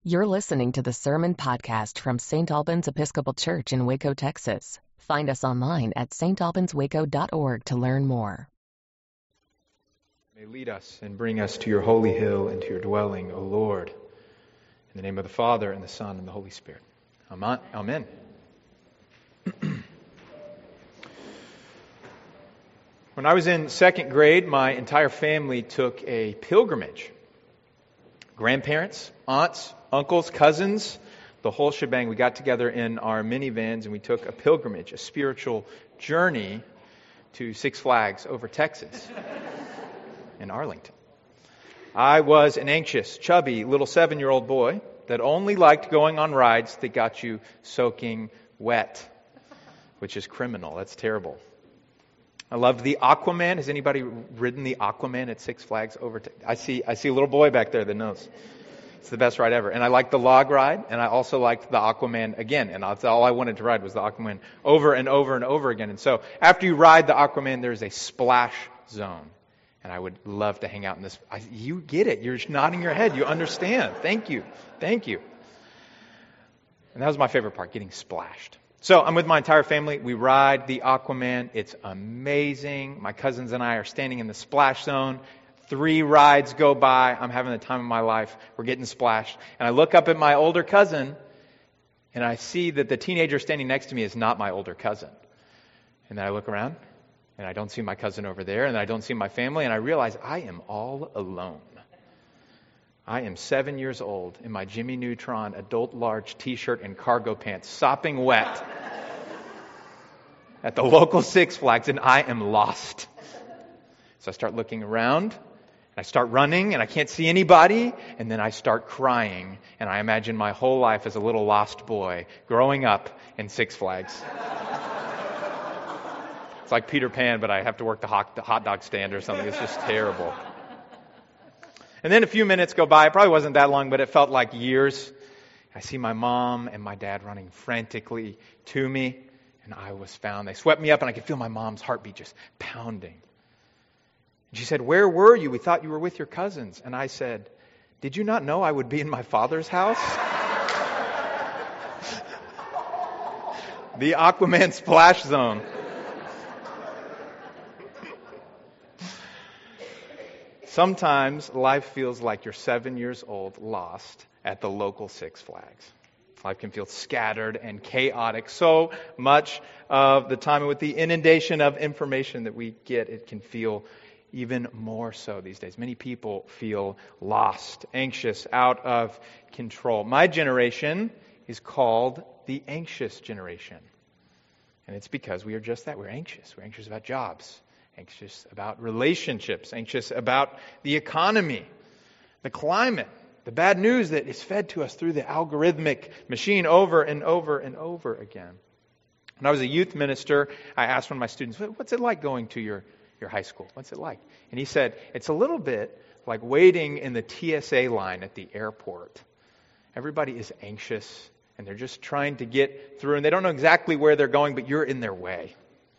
You're listening to the Sermon Podcast from St. Albans Episcopal Church in Waco, Texas. Find us online at stalbanswaco.org to learn more. May lead us and bring us to your holy hill and to your dwelling, O Lord. In the name of the Father, and the Son, and the Holy Spirit. Amen. When I was in second grade, my entire family took a pilgrimage. Grandparents, aunts, uncles, cousins, the whole shebang. We got together in our minivans and we took a pilgrimage, a spiritual journey to Six Flags over Texas in Arlington. I was an anxious, chubby little 7-year-old boy that only liked going on rides that got you soaking wet, which is criminal. That's terrible. I loved the Aquaman. Has anybody ridden the Aquaman at Six Flags over? I see a little boy back there that knows. It's the best ride ever. And I liked the log ride, and I also liked the Aquaman again. And that's all I wanted to ride was the Aquaman over and over and over again. And so after you ride the Aquaman, there's a splash zone. And I would love to hang out in this. You get it. You're nodding your head. You understand. Thank you. Thank you. And that was my favorite part, getting splashed. So I'm with my entire family. We ride the Aquaman. It's amazing. My cousins and I are standing in the splash zone. 3 rides go by. I'm having the time of my life. We're getting splashed. And I look up at my older cousin, and I see that the teenager standing next to me is not my older cousin. And then I look around, and I don't see my cousin over there, and I don't see my family, and I realize I am all alone. I am 7 years old in my Jimmy Neutron adult large t-shirt and cargo pants, sopping wet at the local Six Flags, and I am lost. So I start looking around, and I start running, and I can't see anybody, and then I start crying, and I imagine my whole life as a little lost boy growing up in Six Flags. It's like Peter Pan, but I have to work the hot dog stand or something. It's just terrible. And then a few minutes go by. It probably wasn't that long, but it felt like years. I see my mom and my dad running frantically to me, and I was found. They swept me up, and I could feel my mom's heartbeat just pounding. And she said, "Where were you? We thought you were with your cousins." And I said, "Did you not know I would be in my father's house?" The Aquaman splash zone. Sometimes life feels like you're 7 years old, lost at the local Six Flags. Life can feel scattered and chaotic so much of the time. And with the inundation of information that we get, it can feel even more so these days. Many people feel lost, anxious, out of control. My generation is called the anxious generation. And it's because we are just that. We're anxious. We're anxious about jobs. Anxious about relationships, anxious about the economy, the climate, the bad news that is fed to us through the algorithmic machine over and over and over again. When I was a youth minister, I asked one of my students, "What's it like going to your high school? What's it like?" And he said, "It's a little bit like waiting in the TSA line at the airport. Everybody is anxious, and they're just trying to get through, and they don't know exactly where they're going, but you're in their way.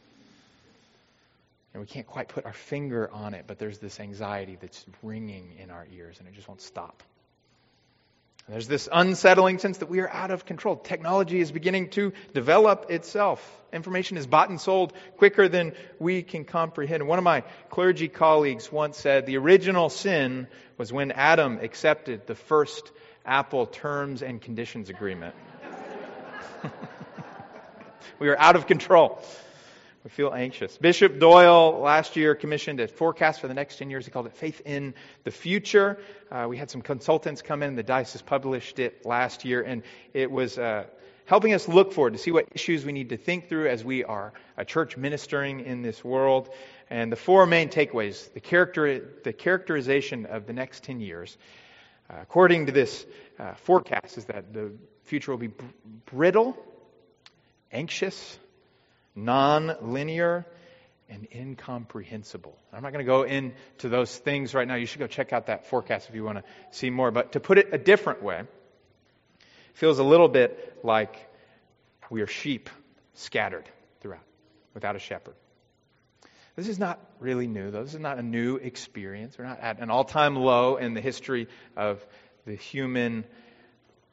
And we can't quite put our finger on it, but there's this anxiety that's ringing in our ears, and it just won't stop. And there's this unsettling sense that we are out of control. Technology is beginning to develop itself. Information is bought and sold quicker than we can comprehend. And one of my clergy colleagues once said, the original sin was when Adam accepted the first Apple terms and conditions agreement. We are out of control. We feel anxious. Bishop Doyle last year commissioned a forecast for the next 10 years. He called it Faith in the Future. We had some consultants come in. The diocese published it last year, and it was helping us look forward to see what issues we need to think through as we are a church ministering in this world. And the 4 main takeaways, the characterization of the next 10 years, according to this forecast, is that the future will be brittle, anxious, non-linear, and incomprehensible. I'm not going to go into those things right now. You should go check out that forecast if you want to see more. But to put it a different way, it feels a little bit like we are sheep scattered throughout, without a shepherd. This is not really new, though. This is not a new experience. We're not at an all-time low in the history of the human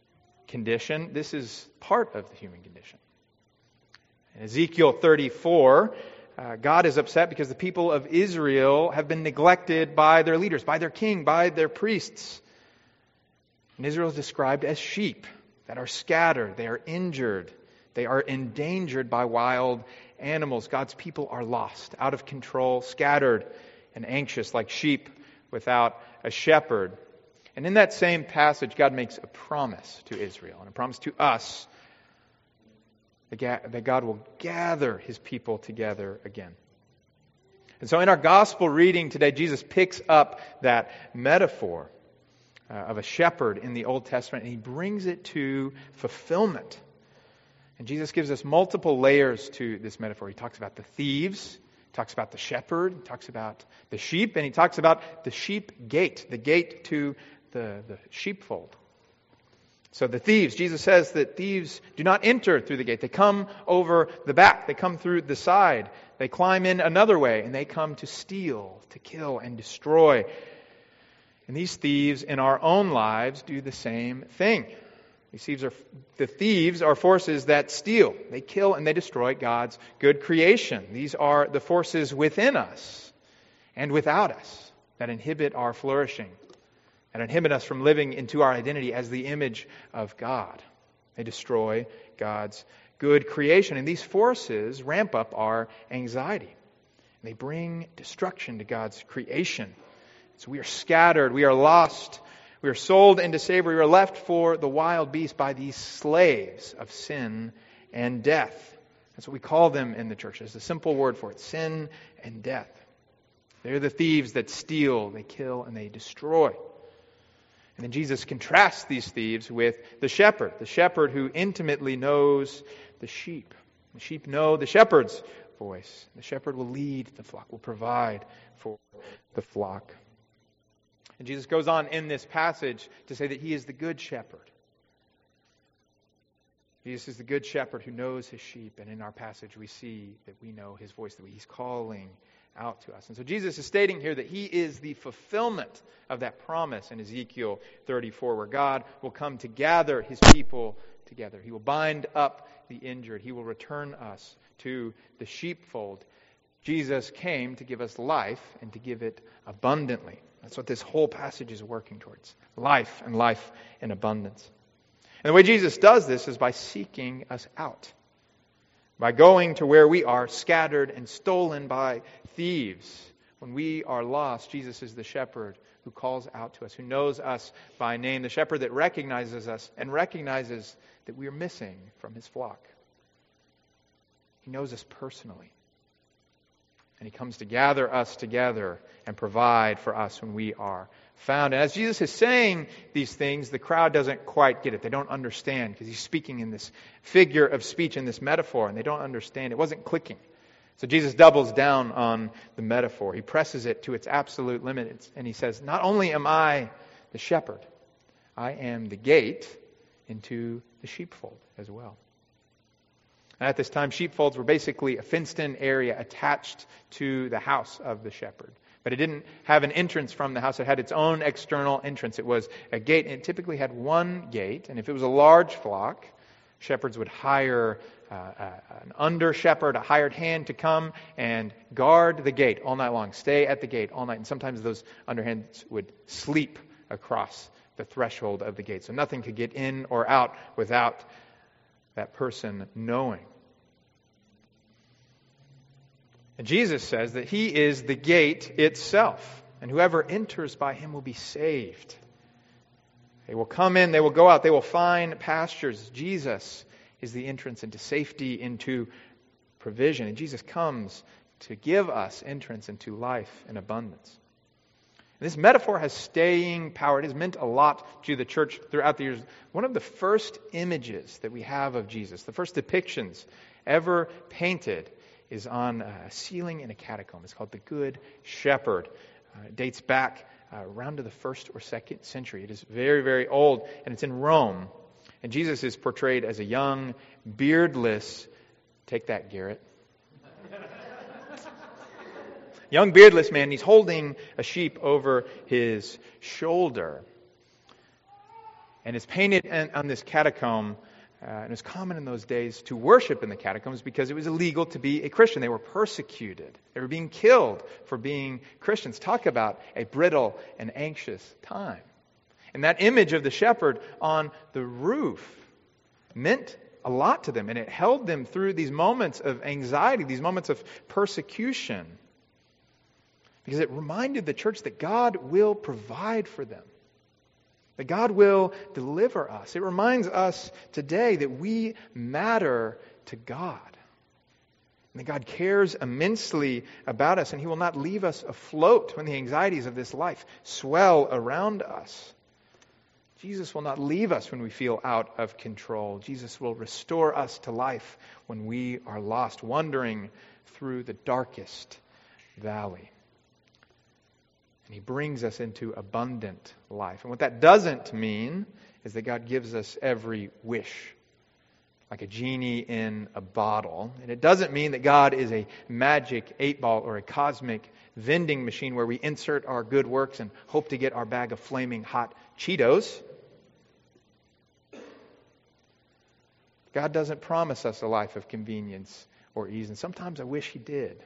condition. This is part of the human condition. In Ezekiel 34, God is upset because the people of Israel have been neglected by their leaders, by their king, by their priests. And Israel is described as sheep that are scattered, they are injured, they are endangered by wild animals. God's people are lost, out of control, scattered, and anxious like sheep without a shepherd. And in that same passage, God makes a promise to Israel and a promise to us that God will gather His people together again. And so in our gospel reading today, Jesus picks up that metaphor of a shepherd in the Old Testament and He brings it to fulfillment. And Jesus gives us multiple layers to this metaphor. He talks about the thieves, He talks about the shepherd, He talks about the sheep, and He talks about the sheep gate, the gate to the sheepfold. So the thieves, Jesus says that thieves do not enter through the gate. They come over the back. They come through the side. They climb in another way, and they come to steal, to kill, and destroy. And these thieves in our own lives do the same thing. The thieves are forces that steal. They kill and they destroy God's good creation. These are the forces within us and without us that inhibit our flourishing, that inhibit us from living into our identity as the image of God. They destroy God's good creation. And these forces ramp up our anxiety. And they bring destruction to God's creation. So we are scattered, we are lost, we are sold into slavery, we are left for the wild beast by these slaves of sin and death. That's what we call them in the church. There's a simple word for it, sin and death. They're the thieves that steal, they kill, and they destroy. And then Jesus contrasts these thieves with the shepherd who intimately knows the sheep. The sheep know the shepherd's voice. The shepherd will lead the flock, will provide for the flock. And Jesus goes on in this passage to say that He is the good shepherd. Jesus is the good shepherd who knows His sheep. And in our passage we see that we know His voice, that He's calling out to us. And so Jesus is stating here that He is the fulfillment of that promise in Ezekiel 34, where God will come to gather His people together. He will bind up the injured. He will return us to the sheepfold. Jesus came to give us life and to give it abundantly. That's what this whole passage is working towards. Life and life in abundance. And the way Jesus does this is by seeking us out. By going to where we are scattered and stolen by thieves. When we are lost, Jesus is the shepherd who calls out to us, who knows us by name. The shepherd that recognizes us and recognizes that we are missing from His flock. He knows us personally. And He comes to gather us together and provide for us when we are found. And as Jesus is saying these things, the crowd doesn't quite get it. They don't understand because He's speaking in this figure of speech, in this metaphor, and they don't understand. It wasn't clicking. So Jesus doubles down on the metaphor. He presses it to its absolute limit. And He says, not only am I the shepherd, I am the gate into the sheepfold as well. And at this time, sheepfolds were basically a fenced-in area attached to the house of the shepherd. But it didn't have an entrance from the house. It had its own external entrance. It was a gate, and it typically had one gate. And if it was a large flock, shepherds would hire an under-shepherd, a hired hand, to come and guard the gate all night long, stay at the gate all night. And sometimes those underhands would sleep across the threshold of the gate. So nothing could get in or out without that person knowing. And Jesus says that He is the gate itself, and whoever enters by Him will be saved. They will come in, they will go out, they will find pastures. Jesus is the entrance into safety, into provision. And Jesus comes to give us entrance into life in abundance. And this metaphor has staying power. It has meant a lot to the church throughout the years. One of the first images that we have of Jesus, the first depictions ever painted, is on a ceiling in a catacomb. It's called the Good Shepherd. It dates back around to the 1st or 2nd century. It is very, very old, and it's in Rome. And Jesus is portrayed as a young, beardless, take that, Garrett, young beardless man. He's holding a sheep over his shoulder. And it's painted on this catacomb. And it was common in those days to worship in the catacombs because it was illegal to be a Christian. They were persecuted. They were being killed for being Christians. Talk about a brittle and anxious time. And that image of the shepherd on the roof meant a lot to them. And it held them through these moments of anxiety, these moments of persecution. Because it reminded the church that God will provide for them. That God will deliver us. It reminds us today that we matter to God. And that God cares immensely about us, and He will not leave us afloat when the anxieties of this life swell around us. Jesus will not leave us when we feel out of control. Jesus will restore us to life when we are lost, wandering through the darkest valley. And He brings us into abundant life. And what that doesn't mean is that God gives us every wish, like a genie in a bottle. And it doesn't mean that God is a magic 8-ball or a cosmic vending machine where we insert our good works and hope to get our bag of flaming hot Cheetos. God doesn't promise us a life of convenience or ease. And sometimes I wish He did.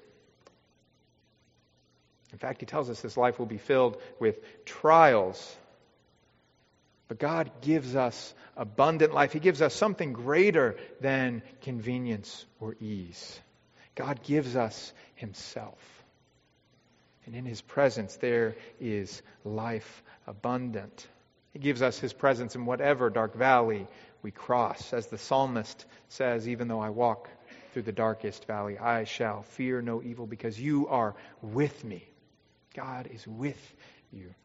In fact, He tells us this life will be filled with trials. But God gives us abundant life. He gives us something greater than convenience or ease. God gives us Himself. And in His presence there is life abundant. He gives us His presence in whatever dark valley we cross. As the psalmist says, even though I walk through the darkest valley, I shall fear no evil because You are with me. God is with you. And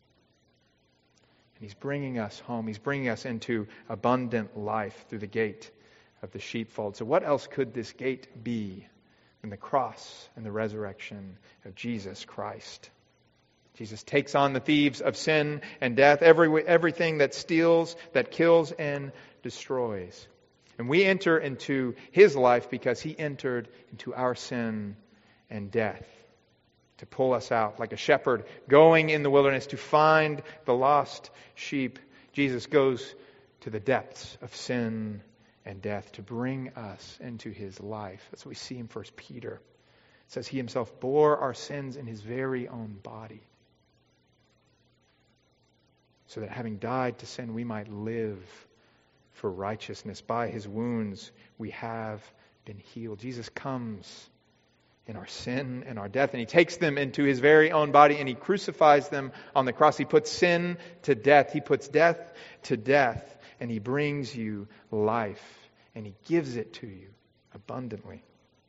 He's bringing us home. He's bringing us into abundant life through the gate of the sheepfold. So what else could this gate be than the cross and the resurrection of Jesus Christ? Jesus takes on the thieves of sin and death, everything that steals, that kills, and destroys. And we enter into His life because He entered into our sin and death, to pull us out like a shepherd going in the wilderness to find the lost sheep. Jesus goes to the depths of sin and death to bring us into His life. That's what we see in 1 Peter. It says He Himself bore our sins in His very own body, so that having died to sin, we might live for righteousness. By His wounds we have been healed. Jesus comes in our sin and our death, and He takes them into His very own body, and He crucifies them on the cross. He puts sin to death. He puts death to death, and He brings you life, and He gives it to you abundantly.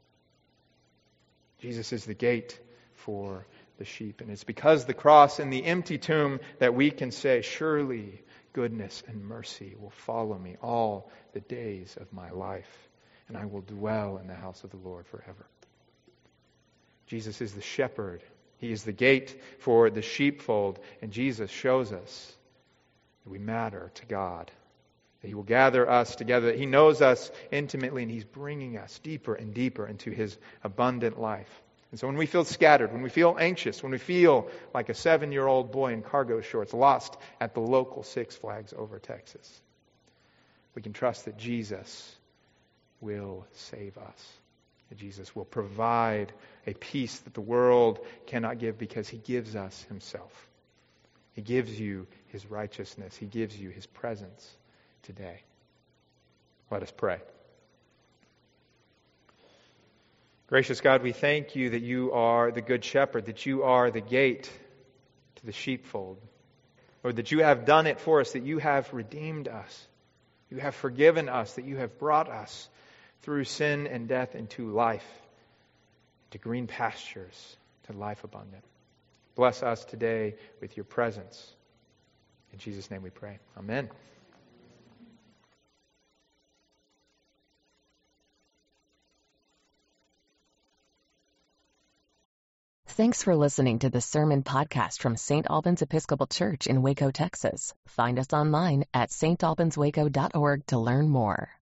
Jesus is the gate for the sheep, and it's because of the cross and the empty tomb that we can say, surely goodness and mercy will follow me all the days of my life, and I will dwell in the house of the Lord forever. Jesus is the shepherd. He is the gate for the sheepfold. And Jesus shows us that we matter to God. That He will gather us together. That He knows us intimately. And He's bringing us deeper and deeper into His abundant life. And so when we feel scattered, when we feel anxious, when we feel like a 7-year-old boy in cargo shorts lost at the local Six Flags over Texas, we can trust that Jesus will save us. Jesus will provide a peace that the world cannot give because He gives us Himself. He gives you His righteousness. He gives you His presence today. Let us pray. Gracious God, we thank You that You are the Good Shepherd, that You are the gate to the sheepfold, Lord, that You have done it for us, that You have redeemed us, You have forgiven us, that You have brought us through sin and death into life, to green pastures, to life abundant. Bless us today with Your presence. In Jesus' name we pray. Amen. Thanks for listening to the Sermon Podcast from St. Albans Episcopal Church in Waco, Texas. Find us online at stalbanswaco.org to learn more.